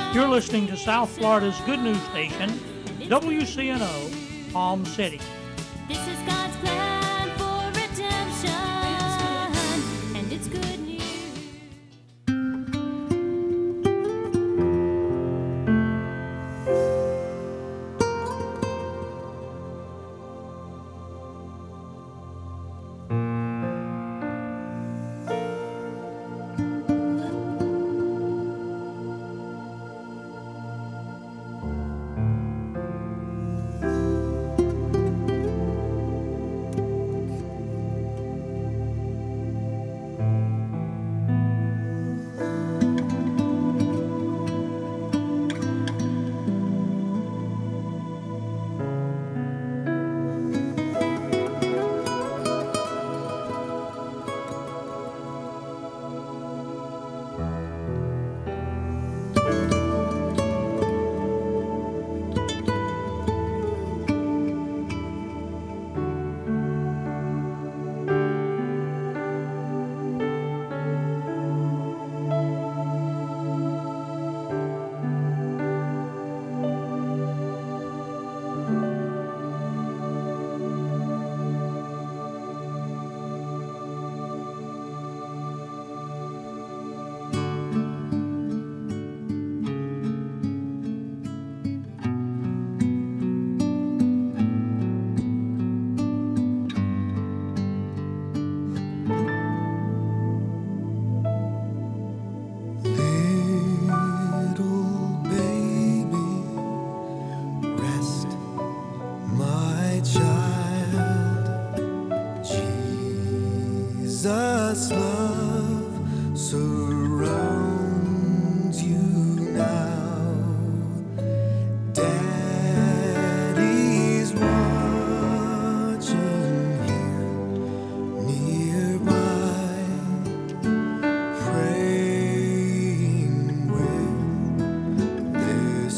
You're listening to South Florida's good news station, WCNO, Palm City. This is God's plan for redemption, and it's good news. Jesus' love surrounds you now. Daddy's watching here nearby, praying with this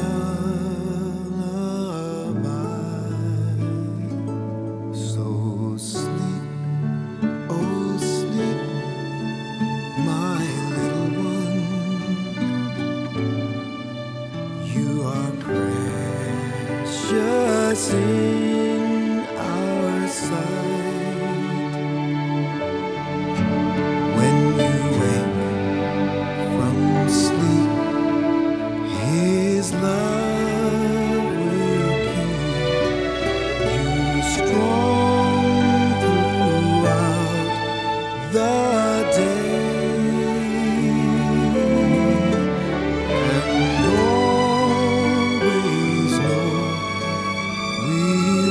lullaby. So sleep, oh sleep, my little one. You are precious in our sight. When you wake from sleep, His love will keep you strong throughout the day, and always know we'll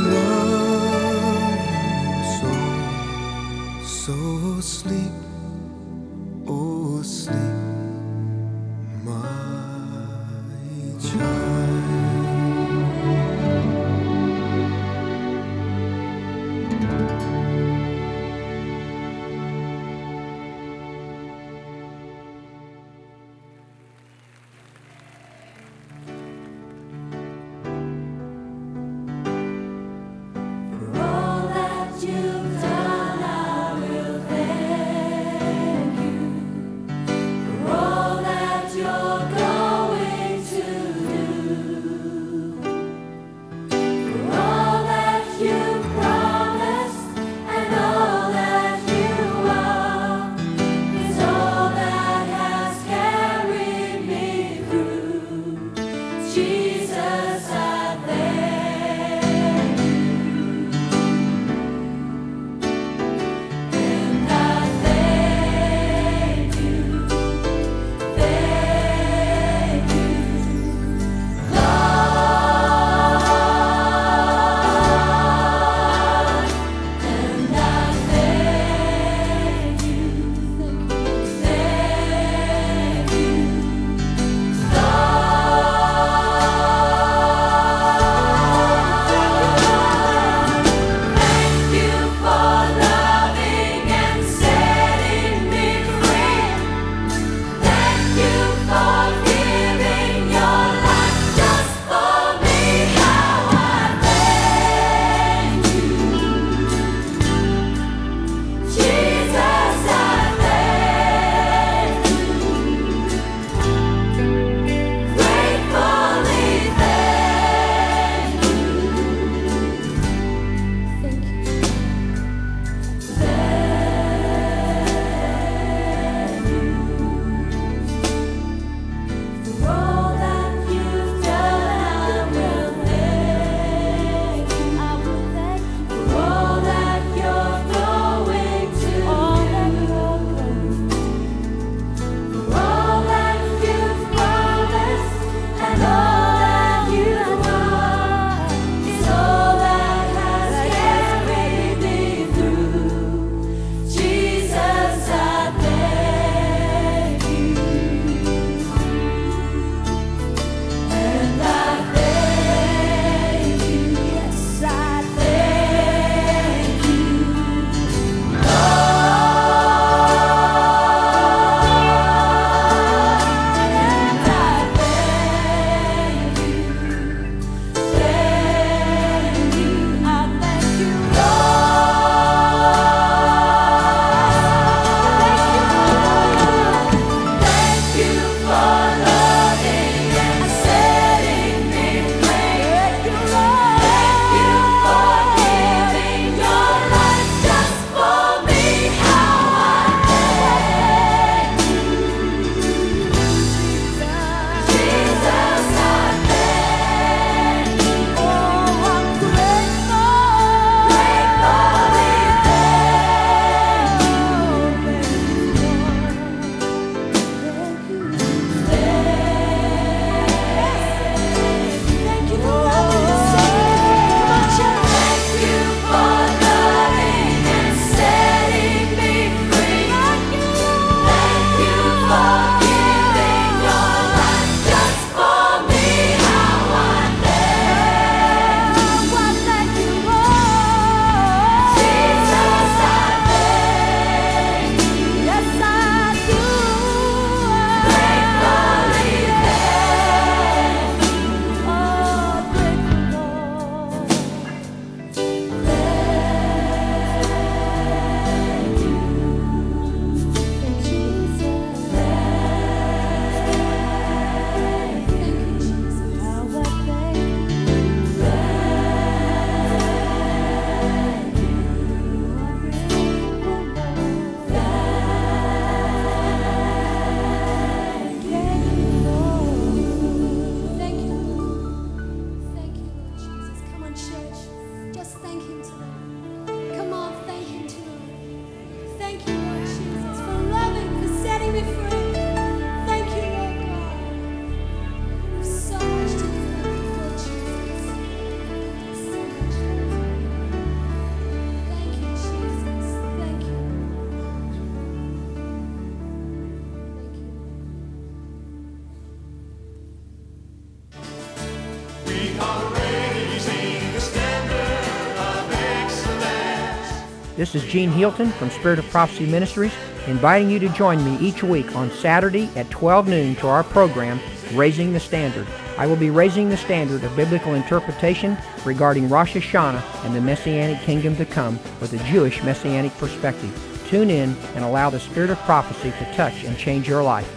This is Gene Hilton from Spirit of Prophecy Ministries, inviting you to join me each week on Saturday at 12 noon to our program, Raising the Standard. I will be raising the standard of biblical interpretation regarding Rosh Hashanah and the Messianic kingdom to come with a Jewish Messianic perspective. Tune in and allow the Spirit of Prophecy to touch and change your life.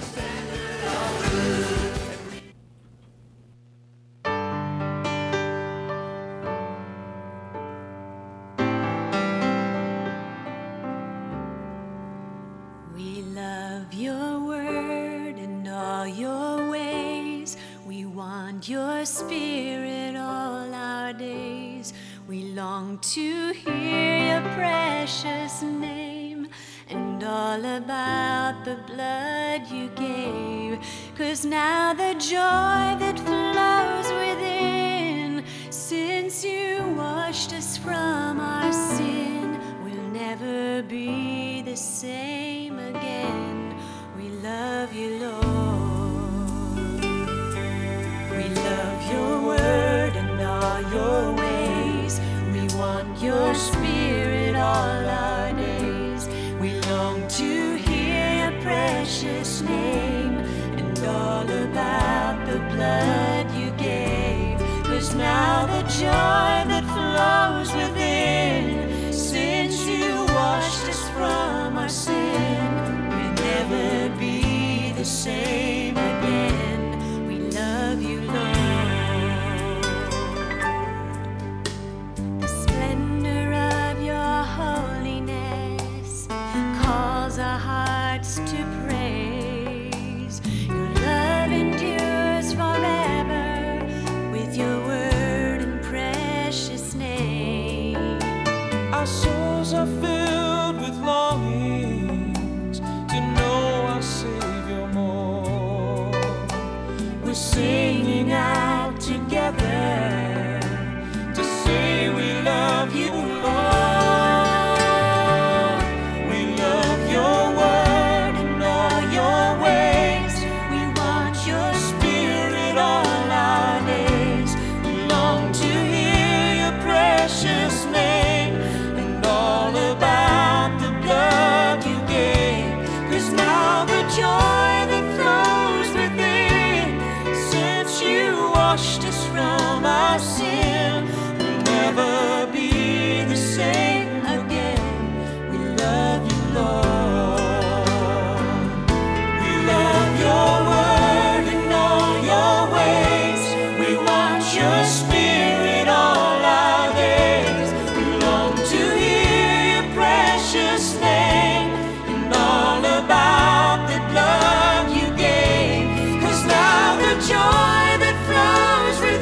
We love your word and all your ways. We want your spirit all our days. We long to hear your precious name and all about the blood you gave. 'Cause now the joy that flows within, since you washed us from our sin, will never be the same again. We love you, Lord. We love your word and all your ways. We want your spirit all our days. We long to hear your precious name and all about the blood you gave. 'Cause now the joy that flows within, since you washed us from our sin, will never be the same again. We love you, Lord. The splendor of your holiness calls our hearts to praise. Your love endures forever with your word and precious name. Our souls are filled with longings to know our Savior more. We're singing out together To say we love you, Lord. We love your word and all your ways. We want your Spirit all our days. We long to hear your precious name and all about the blood you gave. 'Cause now the joy that flows within, since you washed us from our sin, will never be the same again. We love you, Lord. We love your word and all your ways. We want your spirit all our days. We long to hear your precious name and all about the blood you gave. 'Cause now the joy that flows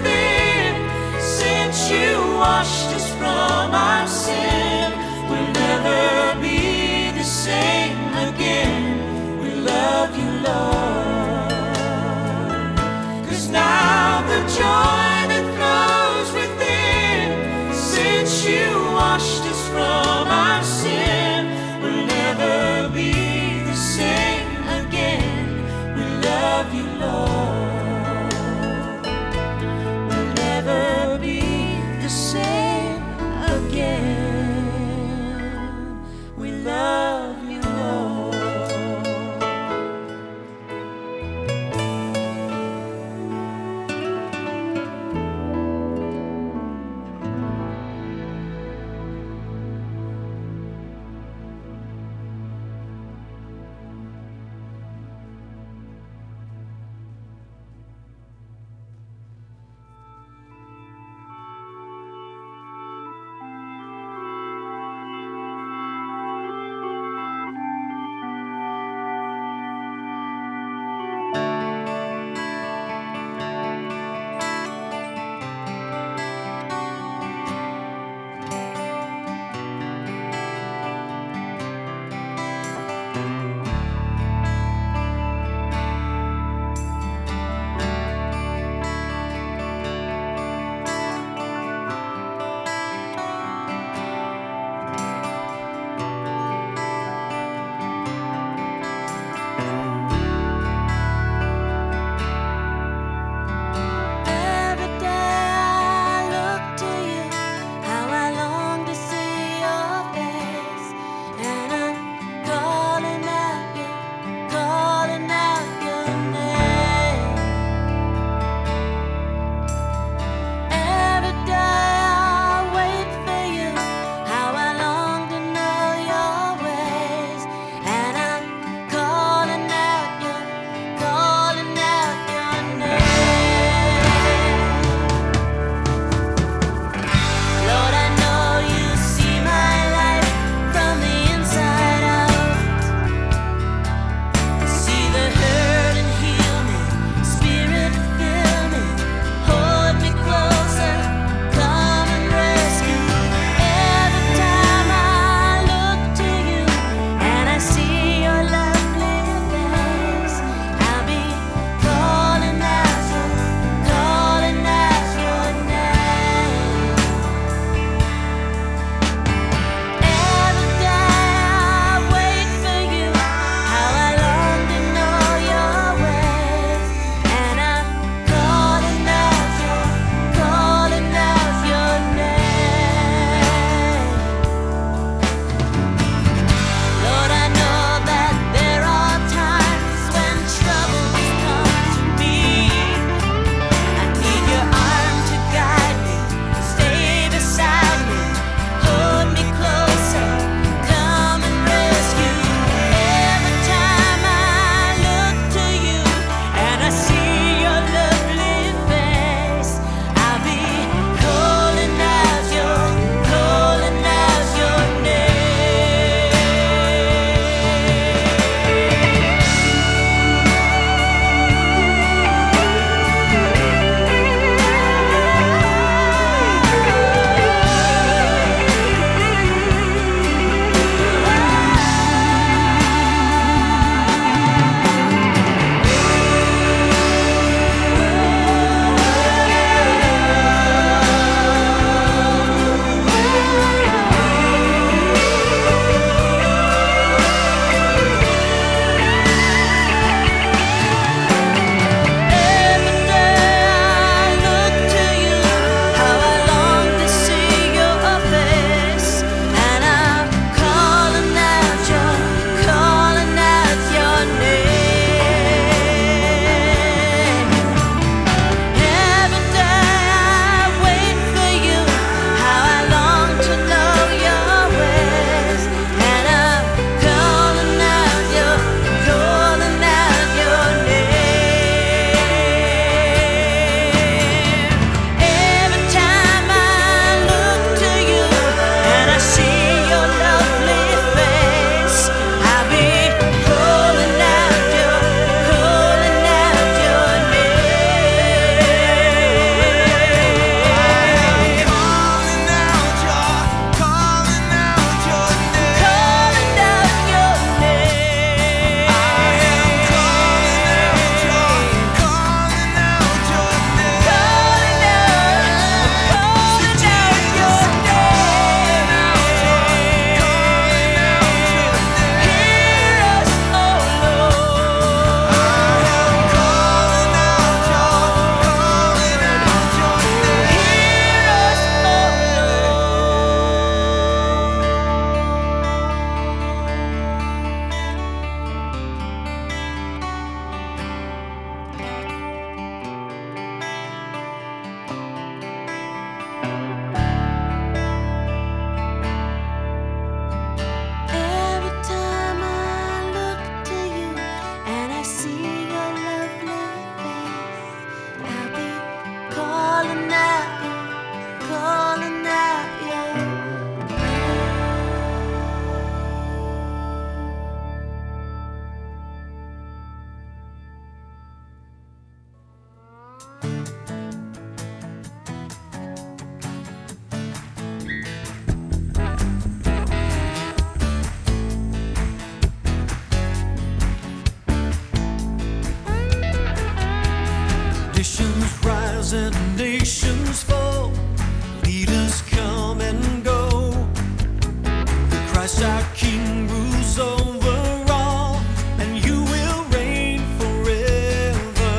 Thrones and nations fall, leaders come and go. Christ our King rules over all, and you will reign forever.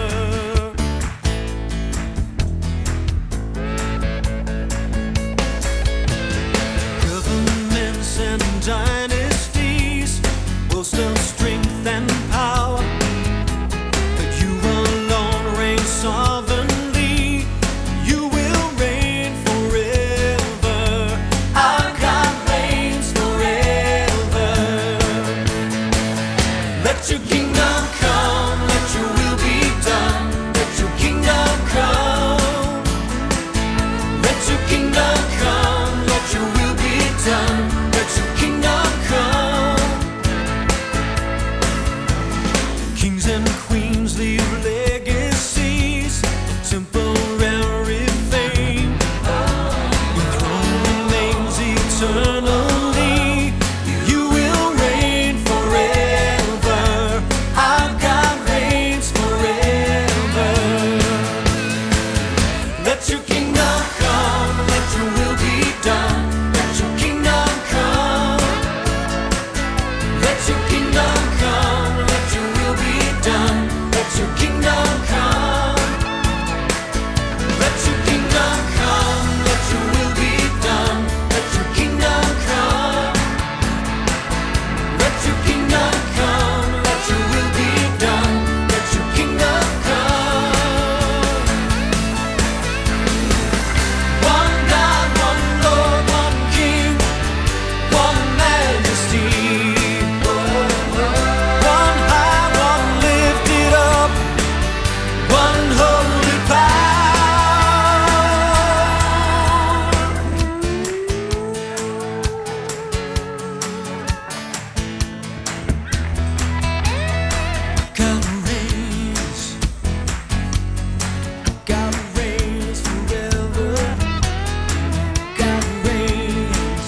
Governments and dynasties boast of strength and power, but you alone reign sovereignly. You will reign forever. Our God reigns forever. Let your kingdom come, let your will be done. Let your kingdom come. Let your kingdom come, let your will be done. Let your kingdom come. Kings and queens leave legacies of temporary fame. Your throne remains eternally. You will reign forever. Our God reigns forever. Let your kingdom come, let your will be done. Let your kingdom come. Let your kingdom come, let your will be done. Let your kingdom come. Let your kingdom come, let your will be done. Let your kingdom come. Let your kingdom come, let your will be done. Let your kingdom come. One God, one Lord, one King, one majesty. One high, one lifted up, one holy power. God reigns. God reigns forever. God reigns.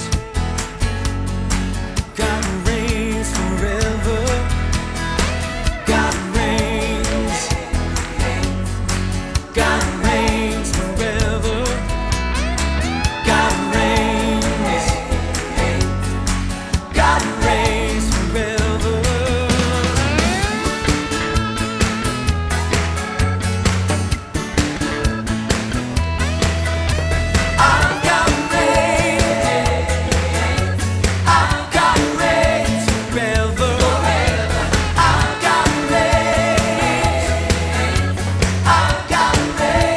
God reigns forever. God reigns. God reigns forever. God reigns. God reigns forever. Our God reigns. Our God reigns forever. Our God reigns. Our God reigns.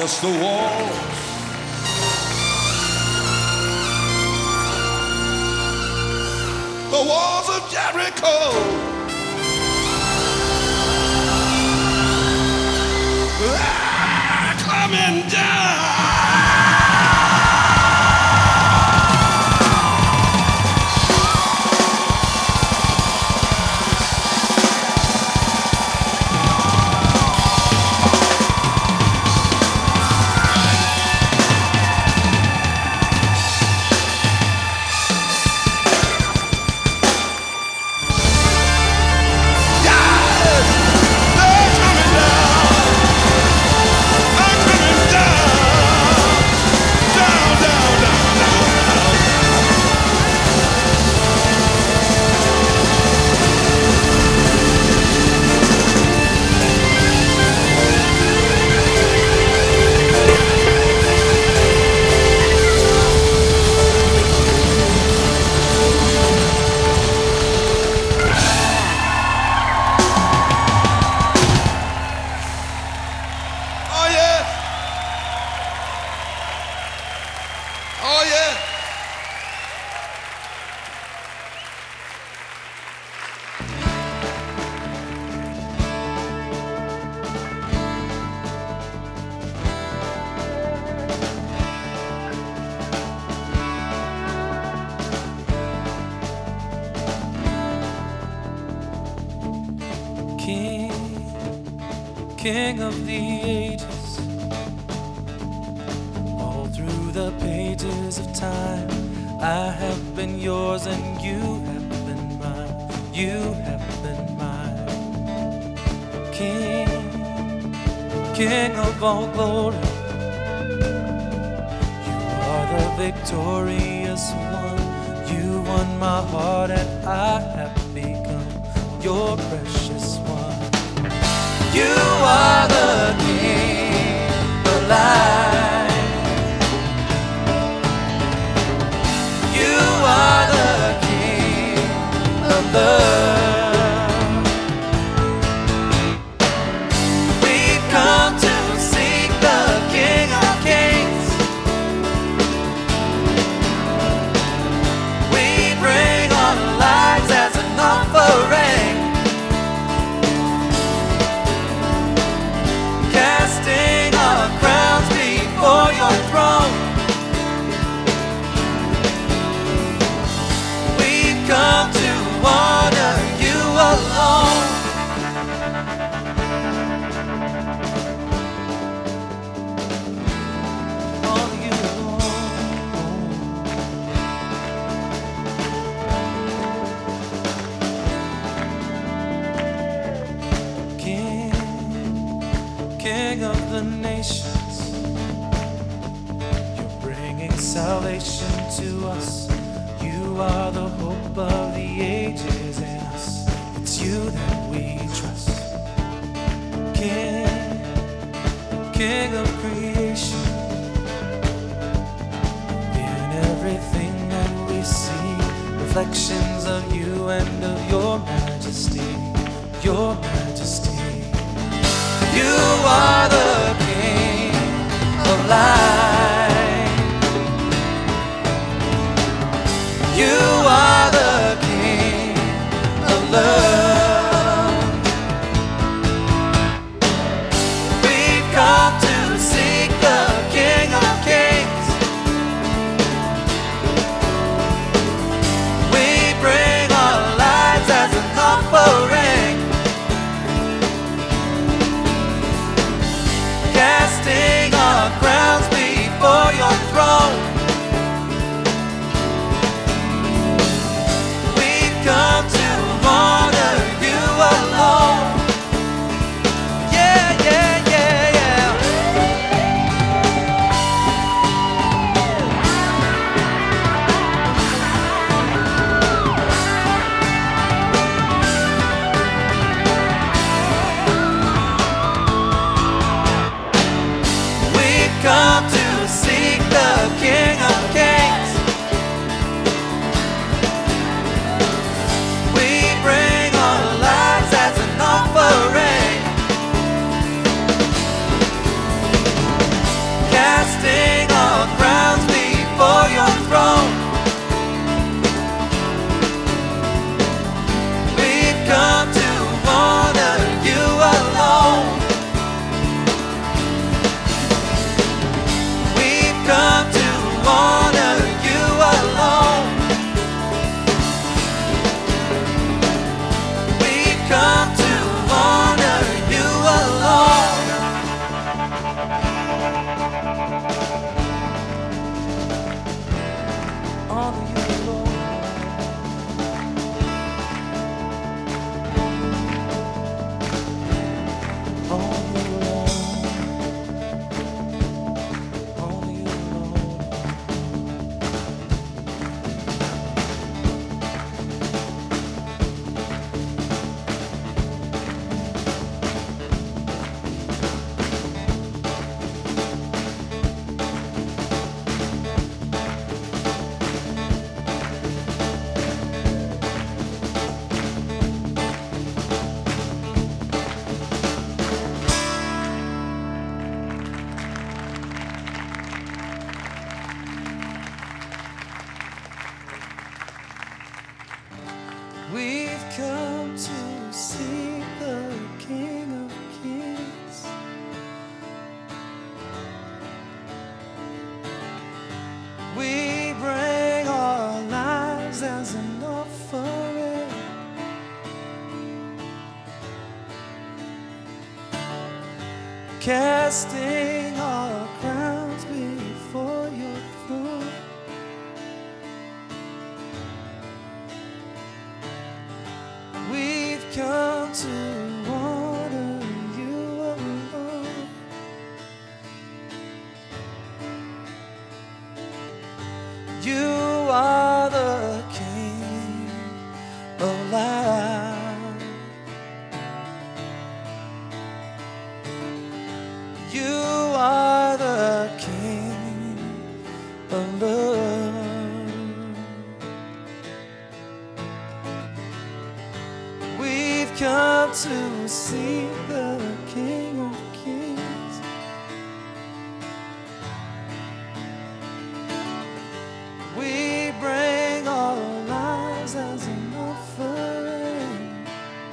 against the wall. The walls of Jericho are coming down. King of the ages, all through the pages of time, I have been yours and you have been mine. You have been mine. King of all glory, you are the victorious one. You won my heart and I have become your precious one. You are the King of life. You are the King of love. We've come to seek the King of kings. We bring our lives as an offering, casting our crowns before your throne. We've come to honor you alone. Honor you alone. King of the nations, you're bringing salvation to us. You are the hope of the ages in us. It's you that we trust. King of creation, in everything that we see, reflections of you and of your majesty, your majesty. You are the King of life. You are the King of love. We've come to seek the King of kings. We bring our lives as an offering, casting our crowns before your throne. We've come to see the King of Kings. We bring our lives as an offering. Casting our crowns before your throne. We've come to honor you alone. You are the King of life. You are the King of love. We've come to see the King of Kings. We bring our lives as an offering.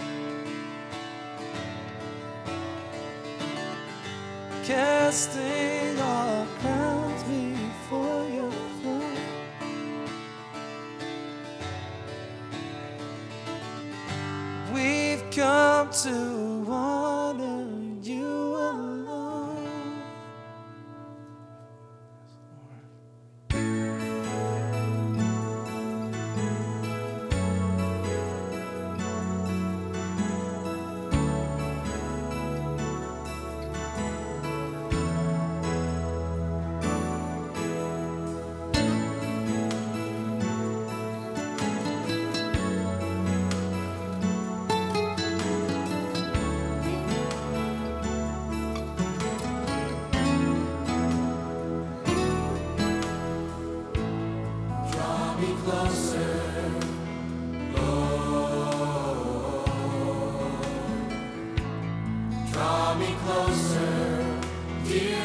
Casting our crowns before your throne. We've come to honor you alone. Draw me closer, Lord. Draw me closer, dear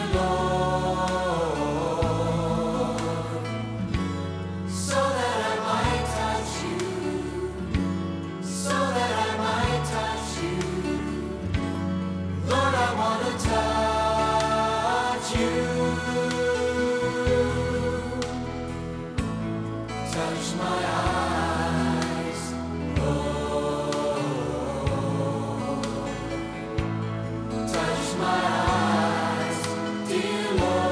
Lord, so that I might touch you, so that I might touch you. Lord, I want to touch you. Touch my eyes, Lord. Touch my eyes, dear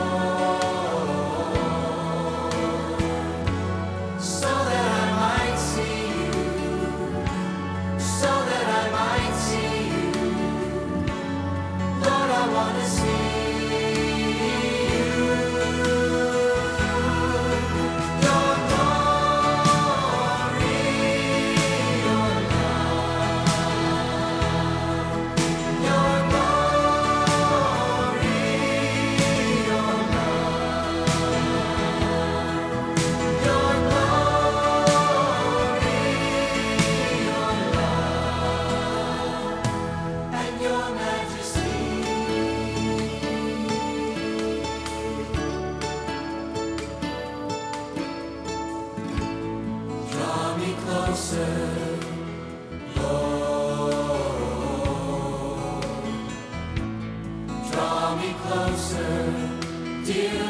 Lord, so that I might see you, so that I might see you. Lord, I want to see you. Your glory, your love, your glory, your love, your glory, your love, and your majesty. Draw me closer, Lord. Draw me closer, dear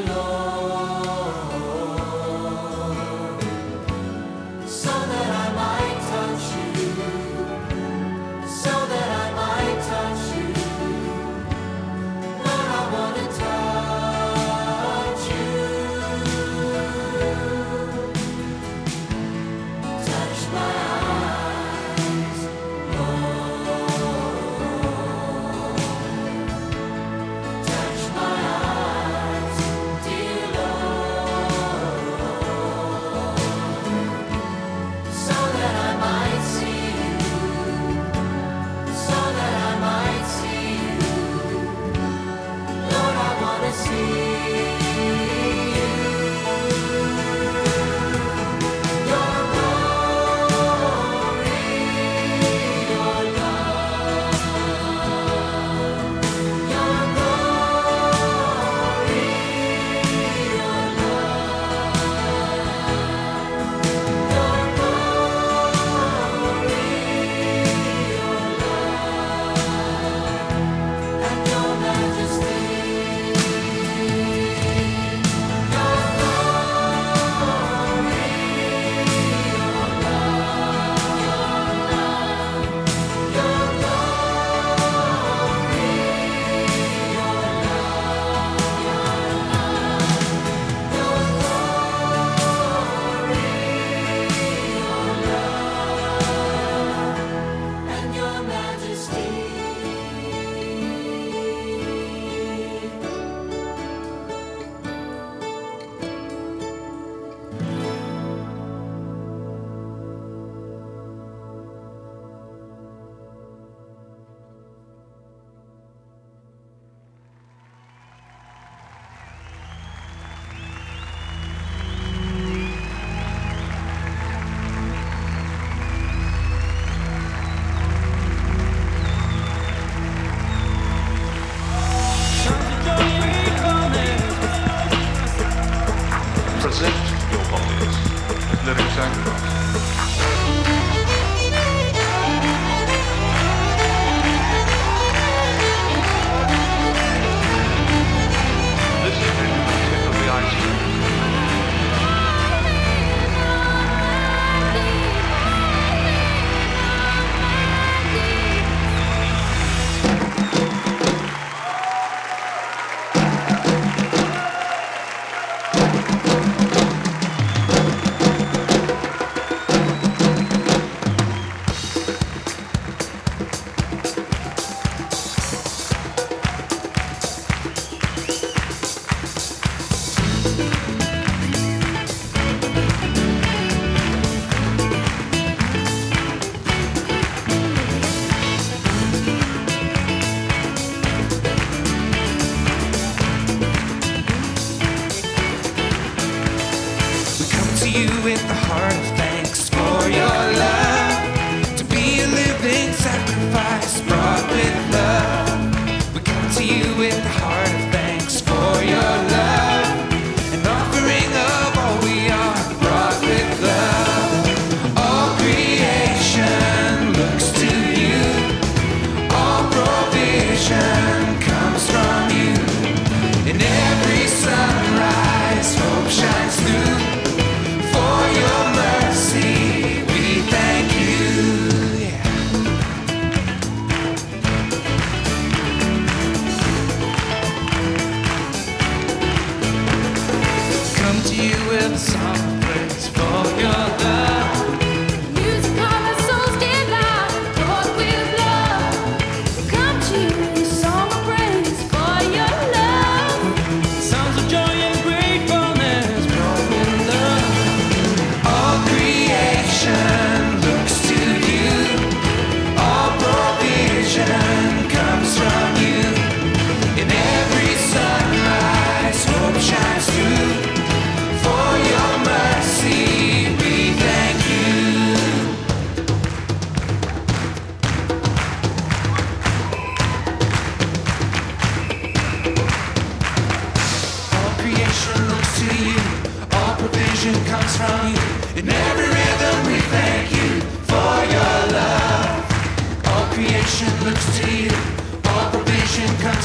Lord, so that I might touch you, so that I might touch you. Lord, I want to touch you. Touch my eyes.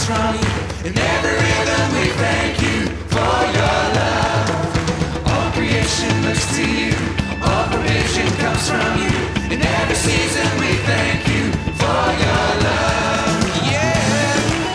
from you. In every rhythm we thank you for your love. All creation looks to you. All provision comes from you. In every season we thank you for your love. Yeah.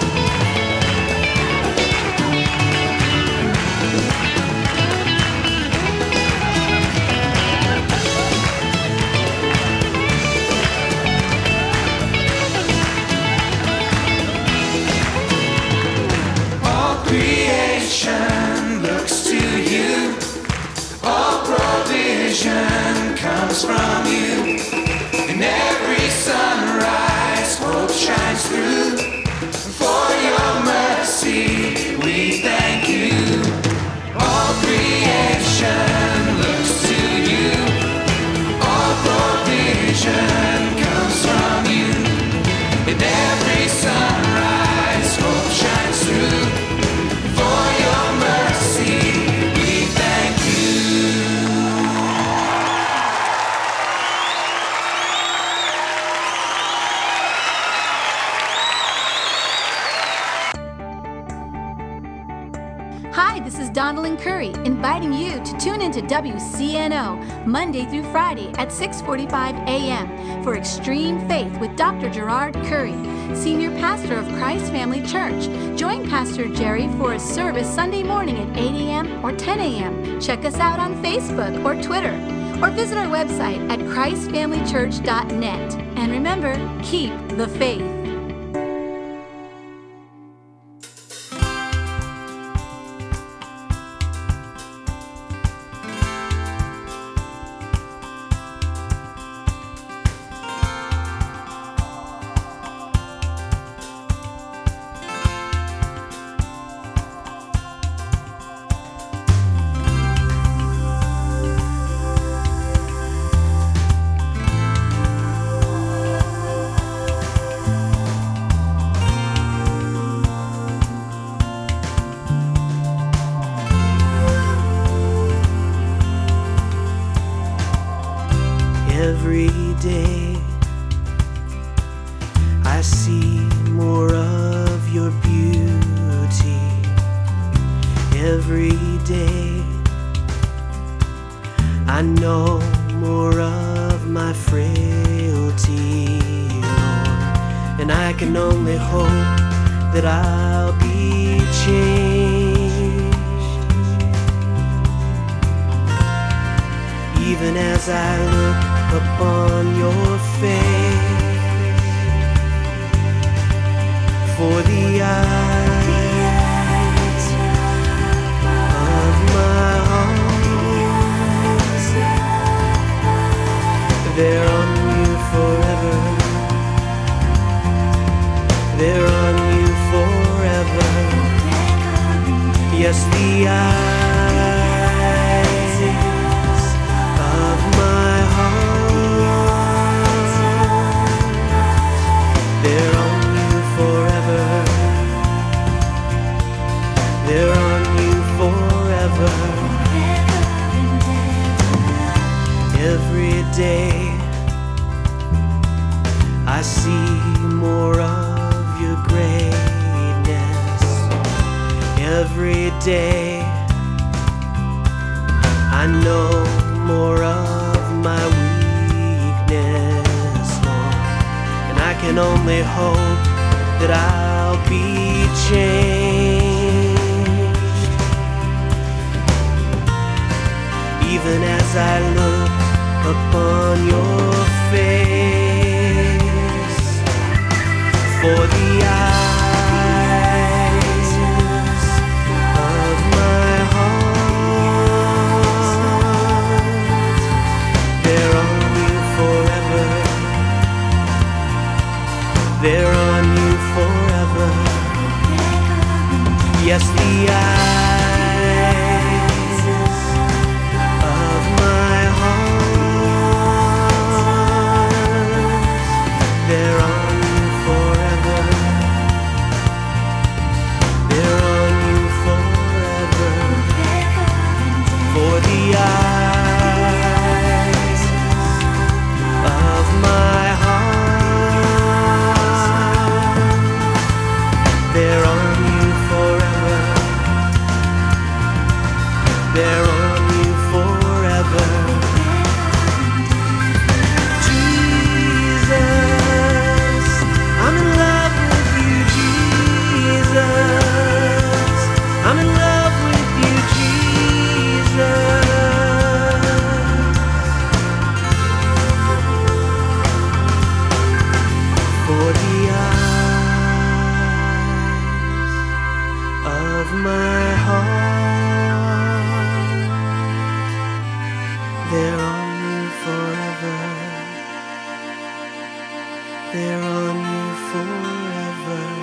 All creation looks to you. All provision comes from you. In every sunrise, hope shines through. For your mercy, we thank you. All creation looks to you. All provision comes from you. In every sunrise, hope shines through. For your mercy, we thank you. Hi, this is Donalyn Curry, inviting you to tune into WCNO Monday through Friday at 6:45 a.m. for Extreme Faith with Dr. Gerard Curry, Senior Pastor of Christ Family Church. Join Pastor Jerry for a service Sunday morning at 8 a.m. or 10 a.m. Check us out on Facebook or Twitter, or visit our website at christfamilychurch.net. And remember, keep the faith. Every day I see more of your beauty. Every day I know more of my frailty, Lord, and I can only hope that I'll be changed. Even as I look upon your face, for the eyes of my heart, they're on you forever. They're on you forever. Yes, the eyes of my heart, they're on you forever. They're on you forever. Every day I see more of your greatness. Every day I know more of my weakness, Lord, and I can only hope that I'll be changed. Even as I look upon your face, for the eyes of my heart, they're on you forever. They're on you forever. Yes, the eyes of my heart, they're on you forever. there on you forever.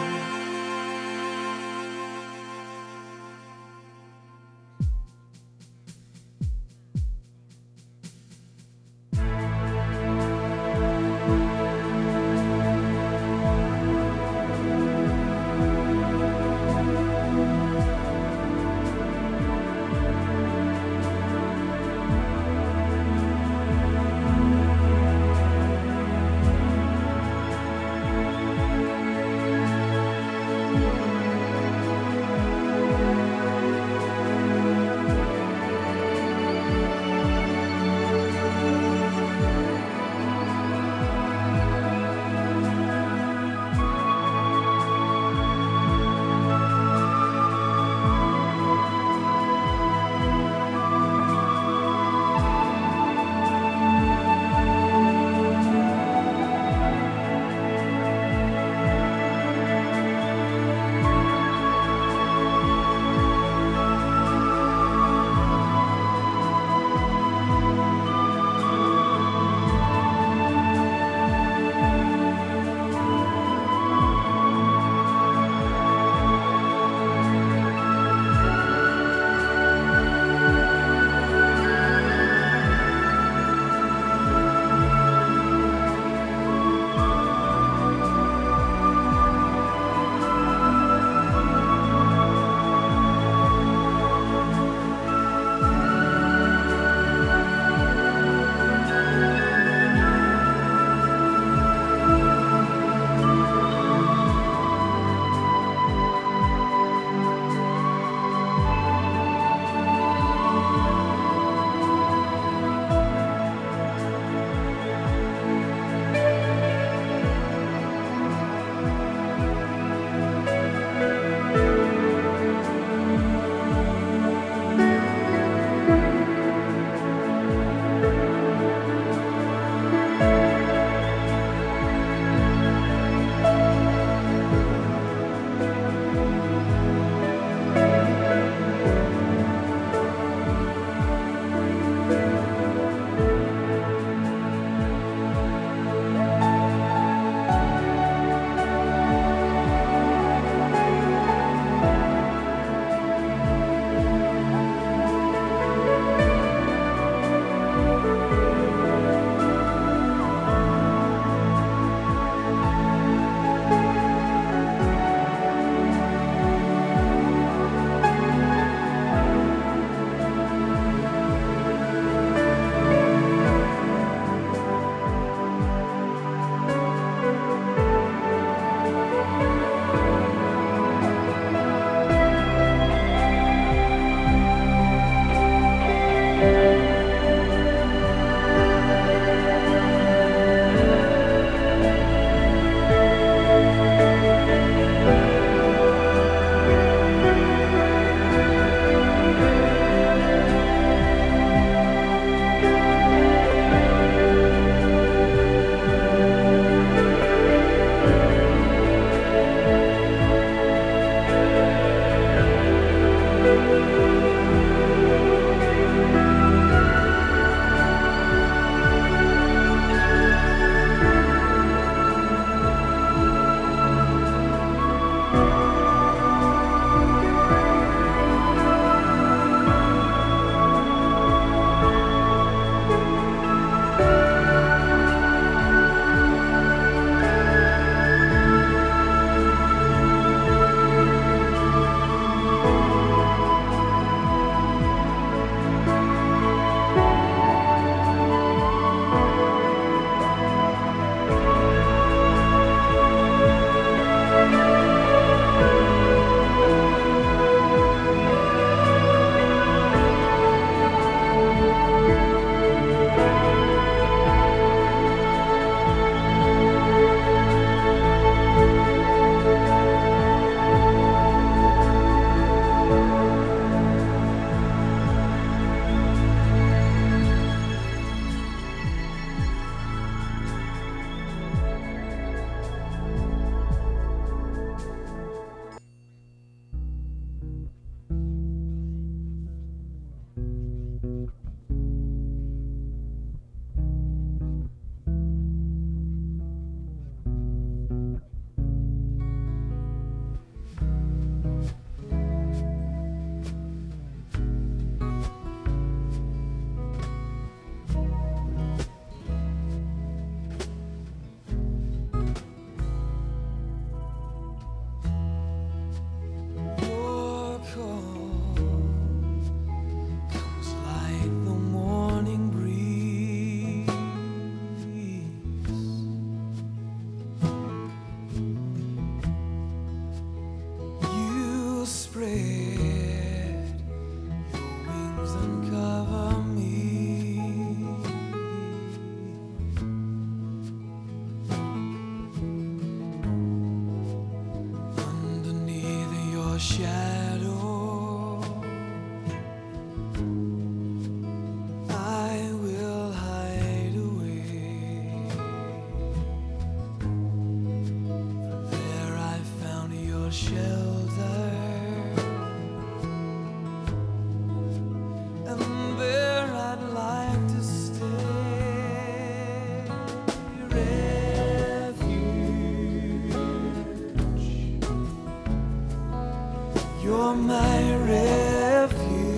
You're my refuge.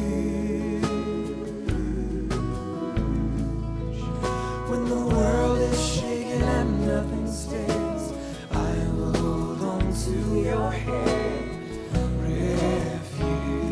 When the world is shaking and nothing stays, I will hold on to your hand. Refuge.